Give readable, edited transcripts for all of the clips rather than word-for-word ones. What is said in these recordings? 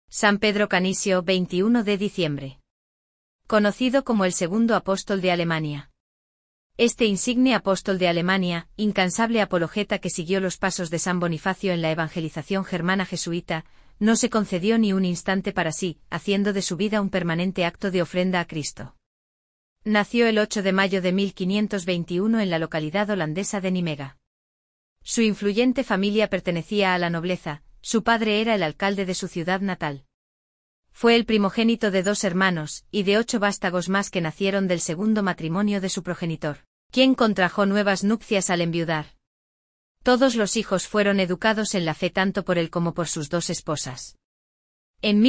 San Pedro Canisio, 21 de diciembre. Conocido como el segundo apóstol de Alemania. Este insigne apóstol de Alemania, incansable apologeta que siguió los pasos de San Bonifacio en la evangelización germana jesuita, no se concedió ni un instante para sí, haciendo de su vida un permanente acto de ofrenda a Cristo. Nació el 8 de mayo de 1521 en la localidad holandesa de Nimega. Su influyente familia pertenecía a la nobleza, su padre era el alcalde de su ciudad natal. Fue el primogénito de 2 hermanos, y de 8 vástagos más que nacieron del segundo matrimonio de su progenitor, quien contrajo nuevas nupcias al enviudar. Todos los hijos fueron educados en la fe tanto por él como por sus 2 esposas. En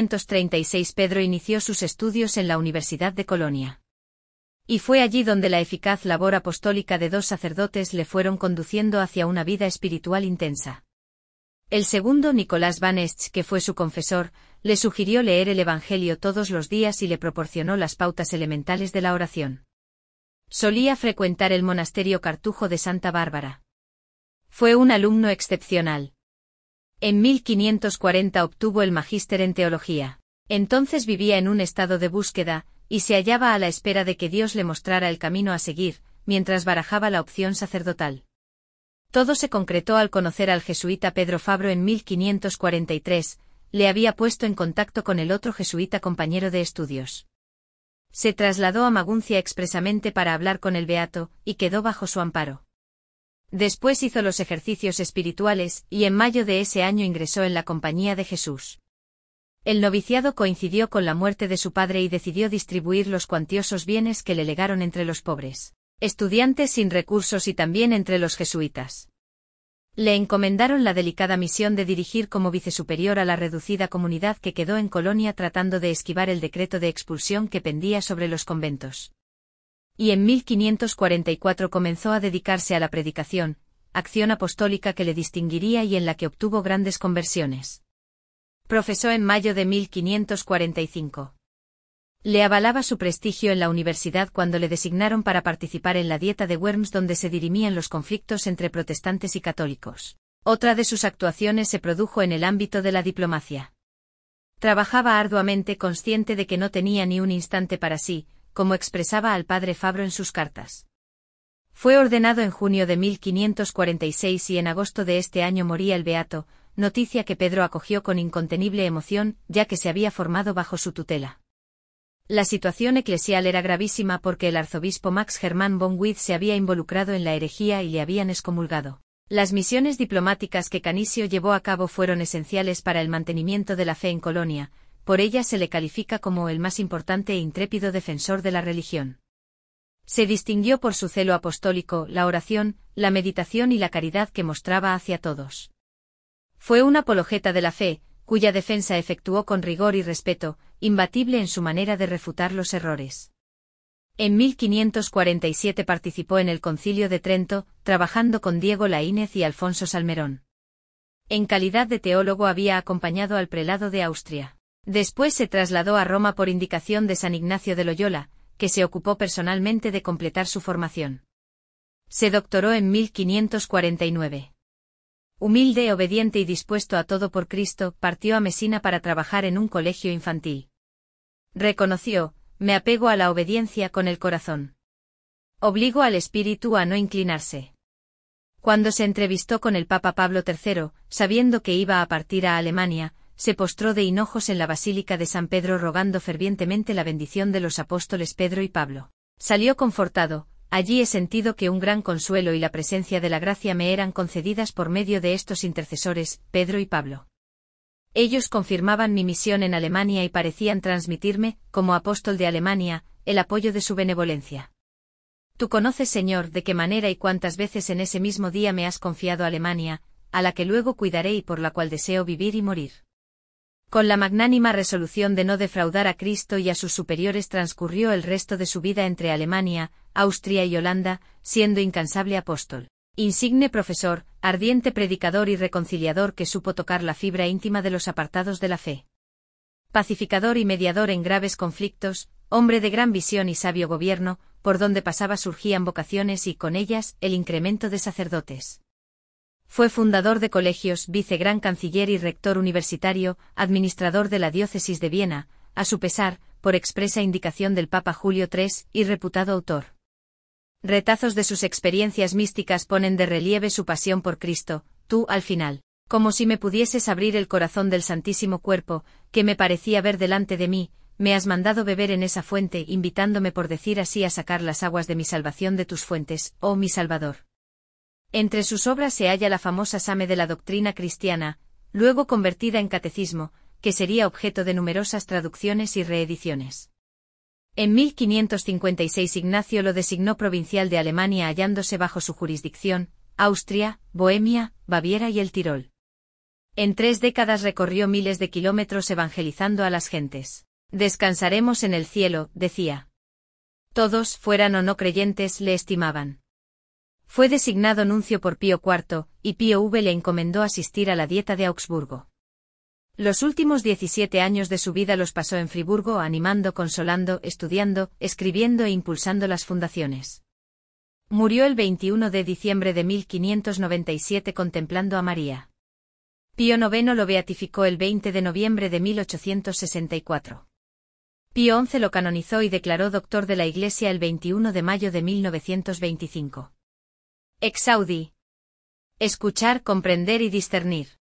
1536 Pedro inició sus estudios en la Universidad de Colonia. Y fue allí donde la eficaz labor apostólica de 2 sacerdotes le fueron conduciendo hacia una vida espiritual intensa. El segundo, Nicolás van Esch, que fue su confesor, le sugirió leer el Evangelio todos los días y le proporcionó las pautas elementales de la oración. Solía frecuentar el monasterio cartujo de Santa Bárbara. Fue un alumno excepcional. En 1540 obtuvo el magíster en teología. Entonces vivía en un estado de búsqueda, y se hallaba a la espera de que Dios le mostrara el camino a seguir, mientras barajaba la opción sacerdotal. Todo se concretó al conocer al jesuita Pedro Fabro en 1543, le había puesto en contacto con el otro jesuita compañero de estudios. Se trasladó a Maguncia expresamente para hablar con el beato, y quedó bajo su amparo. Después hizo los ejercicios espirituales, y en mayo de ese año ingresó en la Compañía de Jesús. El noviciado coincidió con la muerte de su padre y decidió distribuir los cuantiosos bienes que le legaron entre los pobres estudiantes sin recursos y también entre los jesuitas. Le encomendaron la delicada misión de dirigir como vicesuperior a la reducida comunidad que quedó en Colonia tratando de esquivar el decreto de expulsión que pendía sobre los conventos. Y en 1544 comenzó a dedicarse a la predicación, acción apostólica que le distinguiría y en la que obtuvo grandes conversiones. Profesó en mayo de 1545. Le avalaba su prestigio en la universidad cuando le designaron para participar en la Dieta de Worms donde se dirimían los conflictos entre protestantes y católicos. Otra de sus actuaciones se produjo en el ámbito de la diplomacia. Trabajaba arduamente consciente de que no tenía ni un instante para sí, como expresaba al padre Fabro en sus cartas. Fue ordenado en junio de 1546 y en agosto de este año moría el beato, noticia que Pedro acogió con incontenible emoción, ya que se había formado bajo su tutela. La situación eclesial era gravísima porque el arzobispo Max Hermann von Wied se había involucrado en la herejía y le habían excomulgado. Las misiones diplomáticas que Canisio llevó a cabo fueron esenciales para el mantenimiento de la fe en Colonia, por ellas se le califica como el más importante e intrépido defensor de la religión. Se distinguió por su celo apostólico, la oración, la meditación y la caridad que mostraba hacia todos. Fue un apologeta de la fe, cuya defensa efectuó con rigor y respeto, imbatible en su manera de refutar los errores. En 1547 participó en el Concilio de Trento, trabajando con Diego Laínez y Alfonso Salmerón. En calidad de teólogo había acompañado al prelado de Austria. Después se trasladó a Roma por indicación de San Ignacio de Loyola, que se ocupó personalmente de completar su formación. Se doctoró en 1549. Humilde, obediente y dispuesto a todo por Cristo, partió a Mesina para trabajar en un colegio infantil. Reconoció: me apego a la obediencia con el corazón. Obligo al espíritu a no inclinarse. Cuando se entrevistó con el Papa Pablo III, sabiendo que iba a partir a Alemania, se postró de hinojos en la Basílica de San Pedro rogando fervientemente la bendición de los apóstoles Pedro y Pablo. Salió confortado: allí he sentido que un gran consuelo y la presencia de la gracia me eran concedidas por medio de estos intercesores, Pedro y Pablo. Ellos confirmaban mi misión en Alemania y parecían transmitirme, como apóstol de Alemania, el apoyo de su benevolencia. Tú conoces, Señor, de qué manera y cuántas veces en ese mismo día me has confiado Alemania, a la que luego cuidaré y por la cual deseo vivir y morir. Con la magnánima resolución de no defraudar a Cristo y a sus superiores transcurrió el resto de su vida entre Alemania, Austria y Holanda, siendo incansable apóstol, insigne profesor, ardiente predicador y reconciliador que supo tocar la fibra íntima de los apartados de la fe. Pacificador y mediador en graves conflictos, hombre de gran visión y sabio gobierno, por donde pasaba surgían vocaciones y con ellas el incremento de sacerdotes. Fue fundador de colegios, vicegran canciller y rector universitario, administrador de la diócesis de Viena, a su pesar, por expresa indicación del Papa Julio III, y reputado autor. Retazos de sus experiencias místicas ponen de relieve su pasión por Cristo. Tú, al final, como si me pudieses abrir el corazón del Santísimo Cuerpo, que me parecía ver delante de mí, me has mandado beber en esa fuente, invitándome por decir así a sacar las aguas de mi salvación de tus fuentes, oh mi Salvador. Entre sus obras se halla la famosa Same de la doctrina cristiana, luego convertida en catecismo, que sería objeto de numerosas traducciones y reediciones. En 1556 Ignacio lo designó provincial de Alemania, hallándose bajo su jurisdicción, Austria, Bohemia, Baviera y el Tirol. En 3 décadas recorrió miles de kilómetros evangelizando a las gentes. Descansaremos en el cielo, decía. Todos, fueran o no creyentes, le estimaban. Fue designado nuncio por Pío IV, y Pío V le encomendó asistir a la Dieta de Augsburgo. Los últimos 17 años de su vida los pasó en Friburgo animando, consolando, estudiando, escribiendo e impulsando las fundaciones. Murió el 21 de diciembre de 1597 contemplando a María. Pío IX lo beatificó el 20 de noviembre de 1864. Pío XI lo canonizó y declaró doctor de la Iglesia el 21 de mayo de 1925. Exaudi. Escuchar, comprender y discernir.